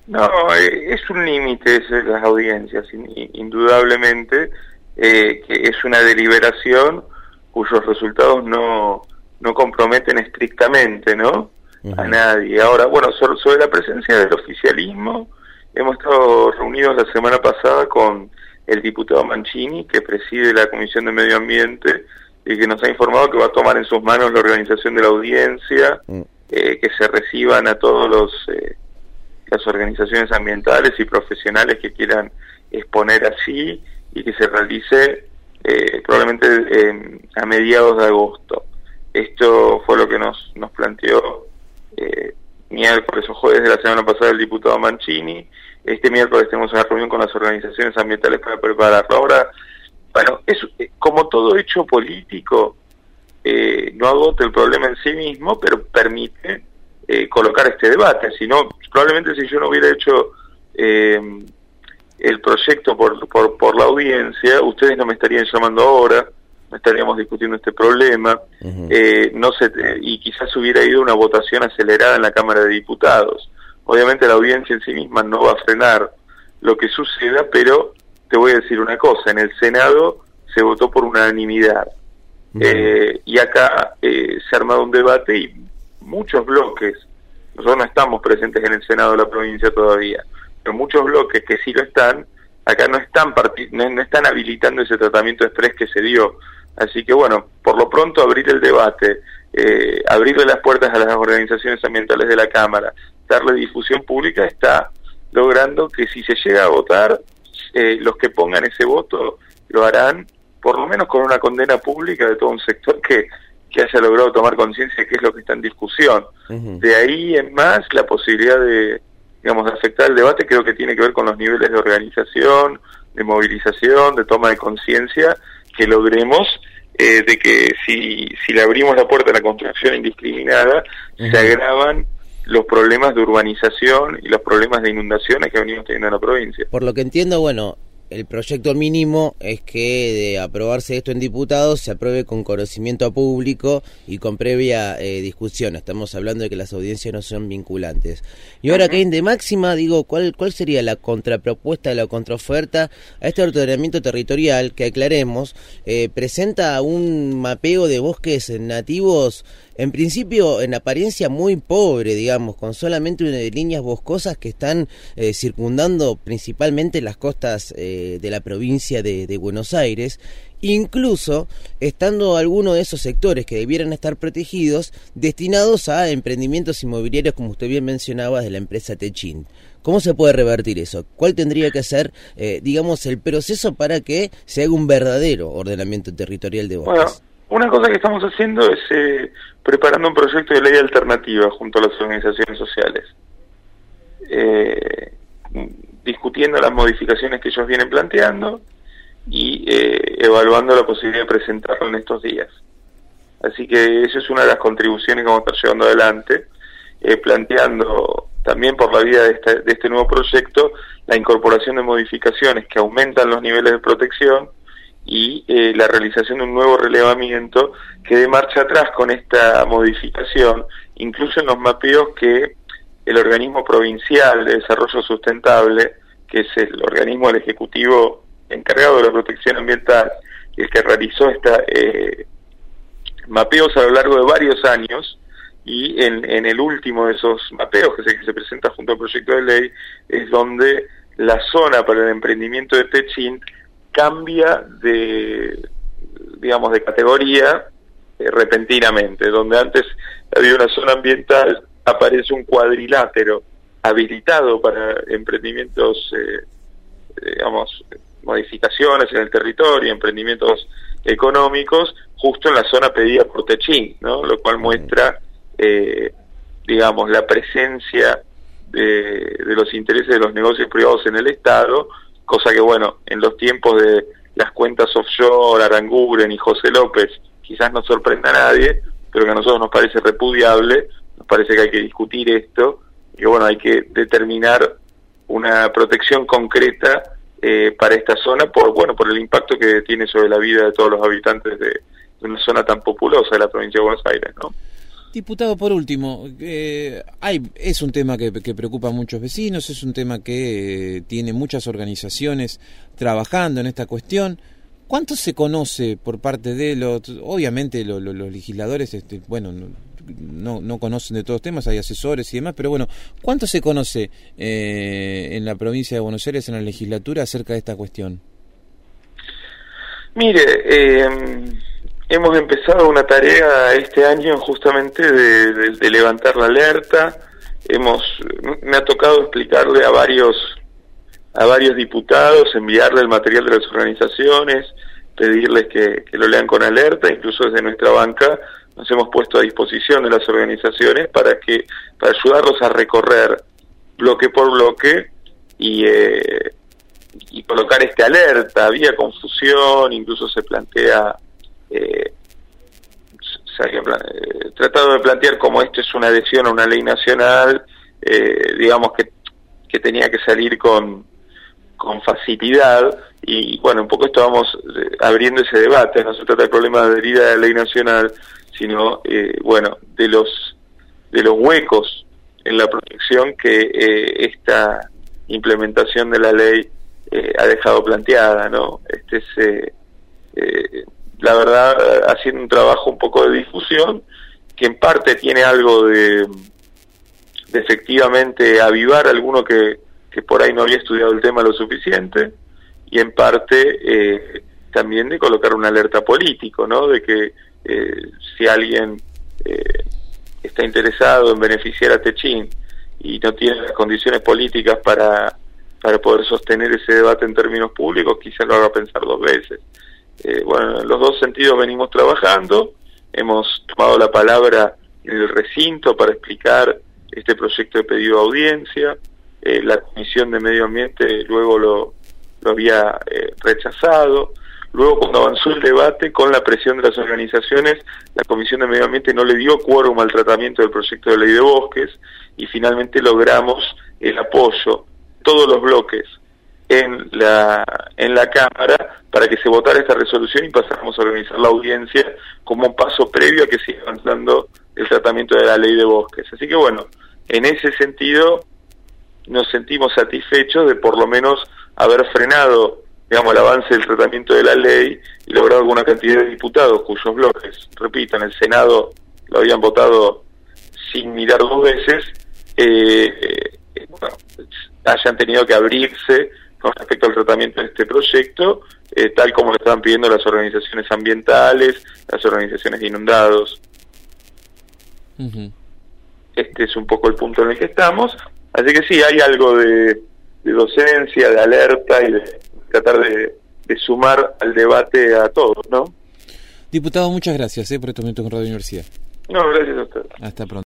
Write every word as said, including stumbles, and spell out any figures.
No, eh, es un límite ese de las audiencias, in- indudablemente, eh, que es una deliberación cuyos resultados no, no comprometen estrictamente, ¿no?, Uh-huh. a nadie. Ahora, bueno, sobre, sobre la presencia del oficialismo, hemos estado reunidos la semana pasada con el diputado Mancini, que preside la Comisión de Medio Ambiente, y que nos ha informado que va a tomar en sus manos la organización de la audiencia, uh-huh. eh, que se reciban a todos los... Eh, las organizaciones ambientales y profesionales que quieran exponer así, y que se realice eh, probablemente eh, a mediados de agosto. Esto fue lo que nos, nos planteó eh, miércoles o jueves de la semana pasada el diputado Mancini. Este miércoles tenemos una reunión con las organizaciones ambientales para prepararlo. Ahora, bueno, es, como todo hecho político, eh, no agota el problema en sí mismo, pero permite Eh, colocar este debate. Si no, probablemente si yo no hubiera hecho eh, el proyecto por, por, por la audiencia, ustedes no me estarían llamando ahora, no estaríamos discutiendo este problema, uh-huh. eh, no se, y quizás hubiera ido una votación acelerada en la Cámara de Diputados. Obviamente la audiencia en sí misma no va a frenar lo que suceda, pero te voy a decir una cosa, en el Senado se votó por unanimidad, uh-huh. eh, y acá eh, se ha armado un debate y muchos bloques, nosotros no estamos presentes en el Senado de la provincia todavía, pero muchos bloques que sí lo están, acá no están parti- no, no están habilitando ese tratamiento exprés que se dio. Así que bueno, por lo pronto abrir el debate, eh, abrirle las puertas a las organizaciones ambientales de la Cámara, darle difusión pública, está logrando que si se llega a votar, eh, los que pongan ese voto lo harán por lo menos con una condena pública de todo un sector que que haya logrado tomar conciencia de qué es lo que está en discusión. Uh-huh. De ahí en más, la posibilidad de, digamos, de afectar el debate creo que tiene que ver con los niveles de organización, de movilización, de toma de conciencia, que logremos eh, de que si, si le abrimos la puerta a la construcción indiscriminada, uh-huh. se agravan los problemas de urbanización y los problemas de inundaciones que venimos teniendo en la provincia. Por lo que entiendo, bueno, el proyecto mínimo es que de aprobarse esto en diputados se apruebe con conocimiento público y con previa eh, discusión. Estamos hablando de que las audiencias no son vinculantes. Y ahora que hay de máxima, digo, ¿cuál cuál sería la contrapropuesta, la contraoferta a este ordenamiento territorial que, aclaremos, eh, presenta un mapeo de bosques nativos, en principio en apariencia muy pobre, digamos, con solamente una de líneas boscosas que están eh, circundando principalmente las costas eh, de la provincia de, de Buenos Aires, incluso estando algunos de esos sectores que debieran estar protegidos destinados a emprendimientos inmobiliarios, como usted bien mencionaba, de la empresa Techint. ¿Cómo se puede revertir eso? ¿Cuál tendría que ser, eh, digamos, el proceso para que se haga un verdadero ordenamiento territorial de bosques? Bueno, una cosa que estamos haciendo es eh, preparando un proyecto de ley alternativa junto a las organizaciones sociales, eh, discutiendo las modificaciones que ellos vienen planteando y eh, evaluando la posibilidad de presentarlo en estos días. Así que esa es una de las contribuciones que vamos a estar llevando adelante, eh, planteando también por la vía de este, de este nuevo proyecto la incorporación de modificaciones que aumentan los niveles de protección y eh, la realización de un nuevo relevamiento que dé marcha atrás con esta modificación, incluso en los mapeos que el organismo provincial de desarrollo sustentable, que es el organismo del Ejecutivo encargado de la protección ambiental, el que realizó esta eh, mapeos a lo largo de varios años, y en, en el último de esos mapeos, que es el que se presenta junto al proyecto de ley, es donde la zona para el emprendimiento de Techint cambia de, digamos, de categoría eh, repentinamente. Donde antes había una zona ambiental, aparece un cuadrilátero habilitado para emprendimientos, eh, digamos, modificaciones en el territorio, emprendimientos económicos, justo en la zona pedida por Techint, ¿no? Lo cual muestra, eh, digamos, la presencia de, de los intereses de los negocios privados en el Estado, cosa que, bueno, en los tiempos de las cuentas offshore, Aranguren y José López, quizás no sorprenda a nadie, pero que a nosotros nos parece repudiable, nos parece que hay que discutir esto, y que, bueno, hay que determinar una protección concreta eh, para esta zona, por bueno por el impacto que tiene sobre la vida de todos los habitantes de, de una zona tan populosa de la provincia de Buenos Aires, ¿no? Diputado, por último, eh, hay, es un tema que, que preocupa a muchos vecinos, es un tema que eh, tiene muchas organizaciones trabajando en esta cuestión. ¿Cuánto se conoce por parte de los, obviamente lo, lo, los legisladores, este, bueno, no, no, no conocen de todos los temas, hay asesores y demás, pero bueno, ¿cuánto se conoce eh, en la provincia de Buenos Aires, en la legislatura, acerca de esta cuestión? Mire, eh, hemos empezado una tarea este año justamente de, de, de levantar la alerta. Hemos, me ha tocado explicarle a varios a varios diputados, enviarle el material de las organizaciones, pedirles que, que lo lean con alerta. Incluso desde nuestra banca nos hemos puesto a disposición de las organizaciones para que para ayudarlos a recorrer bloque por bloque y eh, y colocar este alerta. Había confusión, incluso se plantea eh, se había eh, tratado de plantear como esto es una adhesión a una ley nacional, eh, digamos que, que tenía que salir con con facilidad, y bueno, un poco estábamos eh, abriendo ese debate. No se trata del problema de adherir a la ley nacional, sino eh, bueno, de los de los huecos en la protección que eh, esta implementación de la ley eh, ha dejado planteada, ¿no? Este es eh, eh, la verdad, haciendo un trabajo un poco de difusión que en parte tiene algo de, de efectivamente avivar a alguno que que por ahí no había estudiado el tema lo suficiente, y en parte eh, también de colocar una alerta político, ¿no? De que eh, si alguien eh, está interesado en beneficiar a Techín y no tiene las condiciones políticas para, para poder sostener ese debate en términos públicos, quizá lo haga pensar dos veces. Eh, bueno, en los dos sentidos venimos trabajando. Hemos tomado la palabra en el recinto para explicar este proyecto de pedido de audiencia. Eh, la Comisión de Medio Ambiente luego lo, lo había eh, rechazado. Luego, cuando avanzó el debate, con la presión de las organizaciones, la Comisión de Medio Ambiente no le dio quórum al tratamiento del proyecto de ley de bosques, y finalmente logramos el apoyo de todos los bloques en la en la Cámara para que se votara esta resolución y pasáramos a organizar la audiencia como un paso previo a que siga avanzando el tratamiento de la ley de bosques. Así que bueno, en ese sentido nos sentimos satisfechos de por lo menos haber frenado, digamos, el avance del tratamiento de la ley y logrado alguna cantidad de diputados cuyos bloques, repito, en el Senado lo habían votado sin mirar dos veces, eh, eh, bueno, hayan tenido que abrirse con respecto al tratamiento de este proyecto, eh, tal como lo estaban pidiendo las organizaciones ambientales, las organizaciones de inundados. Uh-huh. Este es un poco el punto en el que estamos. Así que sí, hay algo de, de docencia, de alerta y de tratar de, de sumar al debate a todos, ¿no? Diputado, muchas gracias eh, por este momento con Radio Universidad. No, gracias a usted. Hasta pronto.